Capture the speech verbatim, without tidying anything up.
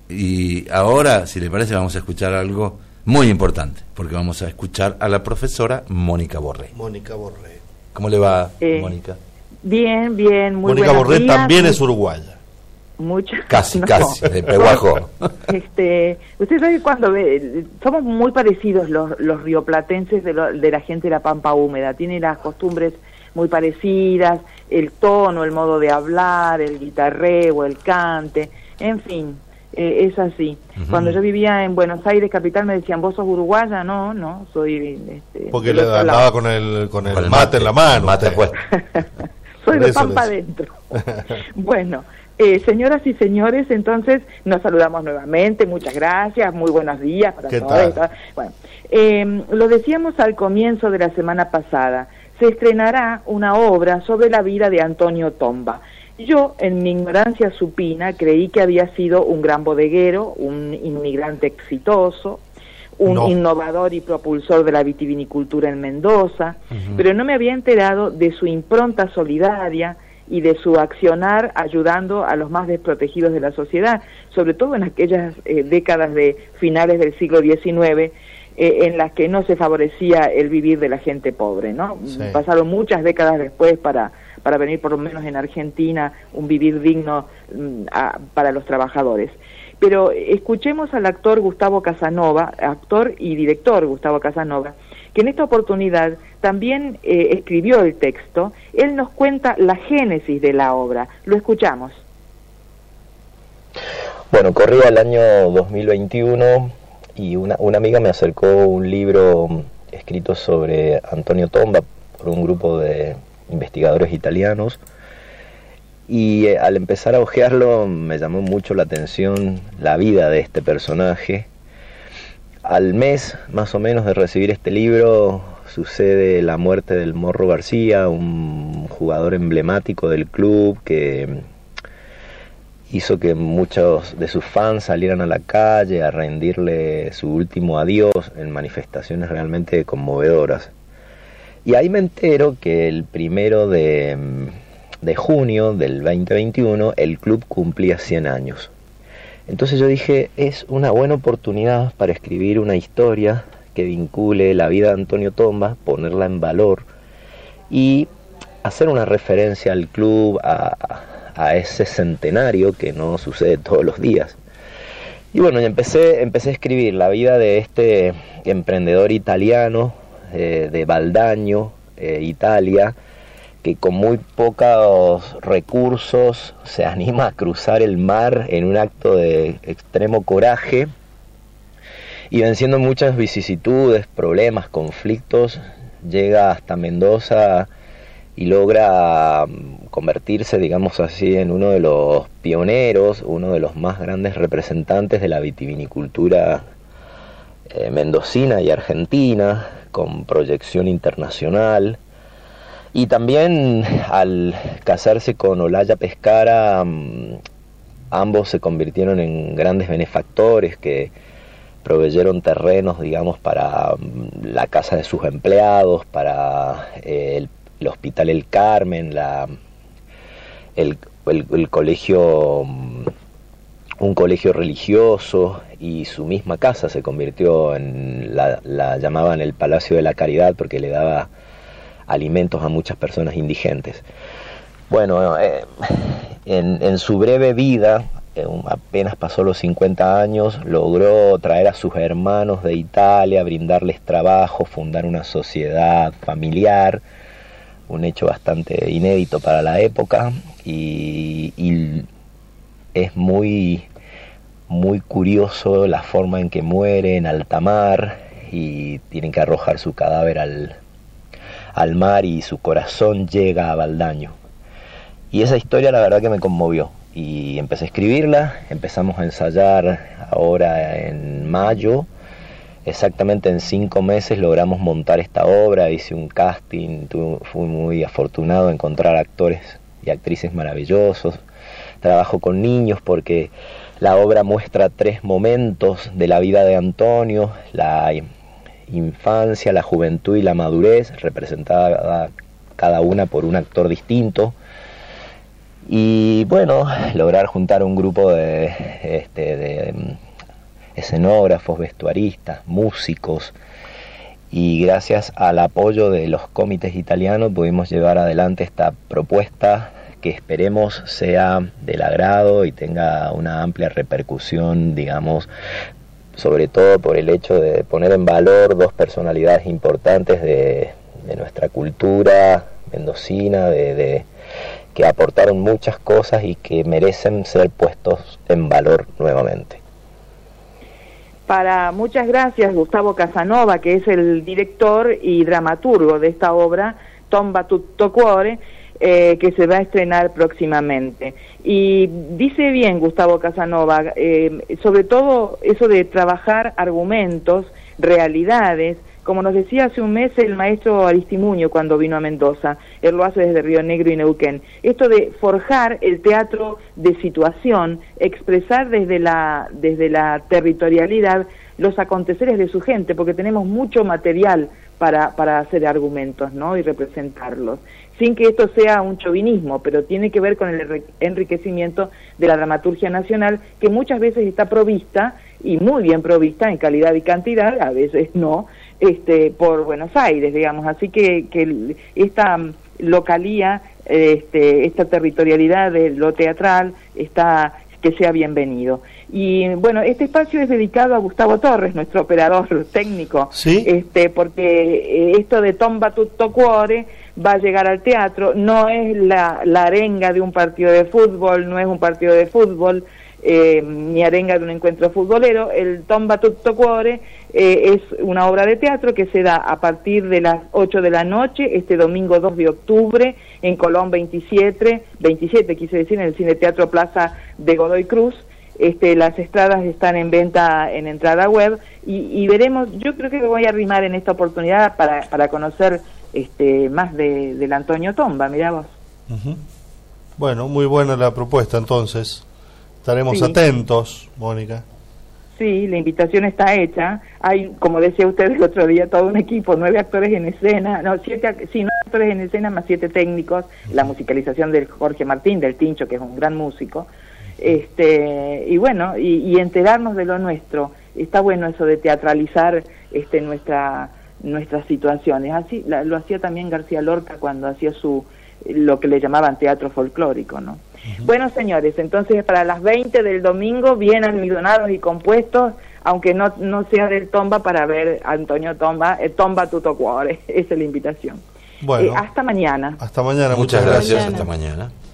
y ahora, si le parece, vamos a escuchar algo muy importante, porque vamos a escuchar a la profesora Mónica Borré. Mónica Borré. ¿Cómo le va, eh, Mónica? Bien, bien, muy Mónica Borré días. también es uruguaya. Muchas, Casi, no. casi, de Pehuajó. Este, usted sabe que cuando ve, somos muy parecidos los, los rioplatenses de, lo, de la gente de la Pampa Húmeda, tienen las costumbres muy parecidas, el tono, el modo de hablar, el guitarreo, el cante, en fin, eh, es así. Uh-huh. Cuando yo vivía en Buenos Aires capital me decían, ¿vos sos uruguaya? No, no, soy... Este, porque le andaba con el, con el, con el mate, mate en la mano. Mate pues. Soy de Pampa adentro. Bueno, eh, señoras y señores, entonces nos saludamos nuevamente, muchas gracias, muy buenos días para todos. Bueno, eh, lo decíamos al comienzo de la semana pasada, se estrenará una obra sobre la vida de Antonio Tomba. Yo, en mi ignorancia supina, creí que había sido un gran bodeguero, un inmigrante exitoso, un no. innovador y propulsor de la vitivinicultura en Mendoza, uh-huh. pero no me había enterado de su impronta solidaria y de su accionar ayudando a los más desprotegidos de la sociedad, sobre todo en aquellas eh, décadas de finales del siglo diecinueve, eh, en las que no se favorecía el vivir de la gente pobre, ¿no? Sí. Pasaron muchas décadas después para, para venir, por lo menos en Argentina, un vivir digno mm, a, para los trabajadores. Pero escuchemos al actor Gustavo Casanova, actor y director Gustavo Casanova, que en esta oportunidad también eh, escribió el texto. Él nos cuenta la génesis de la obra. Lo escuchamos. Bueno, corría el año dos mil veintiuno y una, una amiga me acercó un libro escrito sobre Antonio Tomba por un grupo de investigadores italianos. Y eh, al empezar a hojearlo me llamó mucho la atención la vida de este personaje. Al mes más o menos de recibir este libro sucede la muerte del Morro García, un jugador emblemático del club que hizo que muchos de sus fans salieran a la calle a rendirle su último adiós en manifestaciones realmente conmovedoras. Y ahí me entero que el primero de... de junio del veinte veintiuno el club cumplía cien años. Entonces yo dije, es una buena oportunidad para escribir una historia que vincule la vida de Antonio Tomba, ponerla en valor y hacer una referencia al club, a, a ese centenario que no sucede todos los días. Y bueno, empecé, empecé a escribir la vida de este emprendedor italiano, eh, de Valdaño, eh, Italia, que con muy pocos recursos se anima a cruzar el mar en un acto de extremo coraje y venciendo muchas vicisitudes, problemas, conflictos, llega hasta Mendoza y logra convertirse, digamos así, en uno de los pioneros, uno de los más grandes representantes de la vitivinicultura eh, mendocina y argentina, con proyección internacional. Y también al casarse con Olaya Pescara, ambos se convirtieron en grandes benefactores que proveyeron terrenos, digamos, para la casa de sus empleados, para eh, el, el Hospital El Carmen, la, el, el, el colegio, un colegio religioso, y su misma casa se convirtió en, la, la llamaban el Palacio de la Caridad porque le daba alimentos a muchas personas indigentes. Bueno, eh, en, en su breve vida, eh, apenas pasó los cincuenta años, logró traer a sus hermanos de Italia, brindarles trabajo, fundar una sociedad familiar, un hecho bastante inédito para la época, y, y es muy, muy curioso la forma en que muere en alta mar y tienen que arrojar su cadáver al al mar y su corazón llega a Valdaño. Y esa historia la verdad que me conmovió y empecé a escribirla, empezamos a ensayar ahora en mayo, exactamente en cinco meses logramos montar esta obra, hice un casting, tuve, fui muy afortunado de encontrar actores y actrices maravillosos, trabajo con niños porque la obra muestra tres momentos de la vida de Antonio, la infancia, la juventud y la madurez, representada cada una por un actor distinto. Y bueno, lograr juntar un grupo de, este, de um, escenógrafos, vestuaristas, músicos, y gracias al apoyo de los comités italianos pudimos llevar adelante esta propuesta que esperemos sea del agrado y tenga una amplia repercusión, digamos, sobre todo por el hecho de poner en valor dos personalidades importantes de, de nuestra cultura mendocina, de, de que aportaron muchas cosas y que merecen ser puestos en valor nuevamente. Para muchas gracias Gustavo Casanova, que es el director y dramaturgo de esta obra, Tomba tutto cuore, eh, que se va a estrenar próximamente. Y dice bien Gustavo Casanova, eh, sobre todo eso de trabajar argumentos, realidades, como nos decía hace un mes el maestro Aristimuño cuando vino a Mendoza, él lo hace desde Río Negro y Neuquén, esto de forjar el teatro de situación, expresar desde la, desde la territorialidad los aconteceres de su gente, porque tenemos mucho material para, para hacer argumentos, ¿no?, y representarlos, sin que esto sea un chauvinismo, pero tiene que ver con el enriquecimiento de la dramaturgia nacional, que muchas veces está provista, y muy bien provista en calidad y cantidad, a veces no, este, por Buenos Aires, digamos, así que, que esta localía, este, esta territorialidad de lo teatral, está, que sea bienvenido. Y bueno, este espacio es dedicado a Gustavo Torres, nuestro operador técnico, ¿sí? este, porque esto de Tomba tutto cuore va a llegar al teatro, no es la, la arenga de un partido de fútbol, no es un partido de fútbol, Eh, ni arenga de un encuentro futbolero. El Tomba tutto cuore eh, es una obra de teatro que se da a partir de las ocho de la noche, este domingo dos de octubre, en Colón veintisiete, veintisiete quise decir, en el Cine Teatro Plaza de Godoy Cruz. Este, las entradas están en venta en entrada web, y, y veremos, yo creo que me voy a arrimar en esta oportunidad para, para conocer este, más de, del Antonio Tomba, mirá vos. Uh-huh. Bueno, muy buena la propuesta entonces. Estaremos sí. atentos, Mónica. Sí, la invitación está hecha. Hay, como decía usted el otro día, todo un equipo, nueve actores en escena, no, siete, sí, nueve actores en escena más siete técnicos, la musicalización del Jorge Martín, del Tincho, que es un gran músico. Este, y bueno, y, y enterarnos de lo nuestro. Está bueno eso de teatralizar este, nuestra, nuestras situaciones. Así la, lo hacía también García Lorca cuando hacía su lo que le llamaban teatro folclórico, ¿no? Uh-huh. Bueno, señores, entonces para las veinte del domingo, bien almidonados y compuestos, aunque no no sea del Tomba, para ver a Antonio Tomba, eh, Tomba tutto cuore, esa es la invitación. Bueno, eh, hasta mañana. Hasta mañana, muchas, muchas gracias, gracias. Hasta mañana.